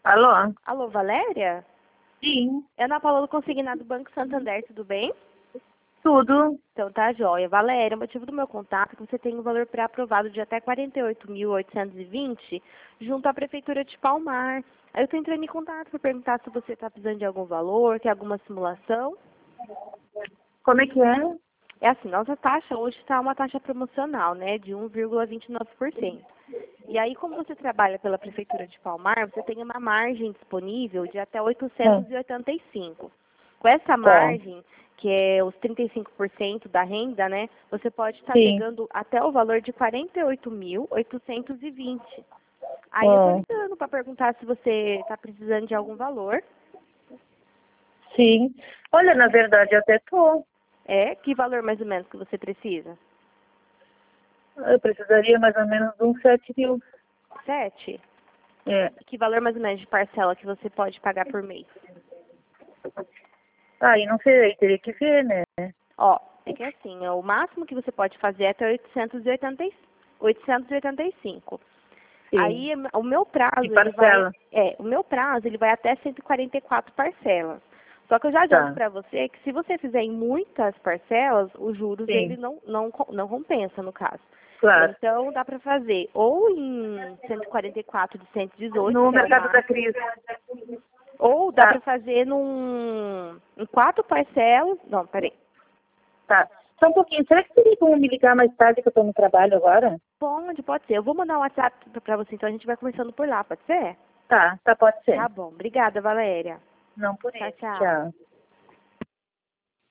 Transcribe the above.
Alô? Alô, Valéria? Sim, É Ana Paula do Consignado Banco Santander, tudo bem? tudo. Então tá jóia. Valéria, o motivo do meu contato é que você tem um valor pré-aprovado de até 48.820 junto à Prefeitura de Palmar. Aí eu tô entrando em contato para perguntar se você está precisando de algum valor, quer alguma simulação. Como é que é? É assim, nossa taxa hoje está uma taxa promocional, né, de 1,29%. E aí, como você trabalha pela Prefeitura de Palmar, você tem uma margem disponível de até 885. Com essa Tá. margem, que é os 35% da renda, né, você pode estar Sim. pegando até o valor de 48.820. Aí eu tô Ah, ligando para perguntar se você está precisando de algum valor. sim. Olha, na verdade, eu até tô. Que valor mais ou menos que você precisa? Eu precisaria mais ou menos de uns 7 mil. 7? É. Que valor mais ou menos de parcela que você pode pagar por mês? Aí não sei, teria que ver, né? Ó, é que assim, o máximo que você pode fazer é até 885. Sim. Aí o meu De prazo, parcela. o meu prazo, ele vai até 144 parcelas. Só que eu já adianto Tá. para você que se você fizer em muitas parcelas, os juros ele Sim. não compensa no caso. Claro. Então dá para fazer ou em 144 de 118, No que é o mercado da máximo, crise. ou dá Tá. para fazer em 4 parcelas. Não, peraí. Tá. Só um pouquinho. Será que teria como me ligar mais tarde que eu tô no trabalho agora? Pode ser. Eu vou mandar um WhatsApp para você, então a gente vai conversando por lá, pode ser? Tá, pode ser. Tá bom. Obrigada, Valéria. Não por Tchau, isso. tchau. Tchau.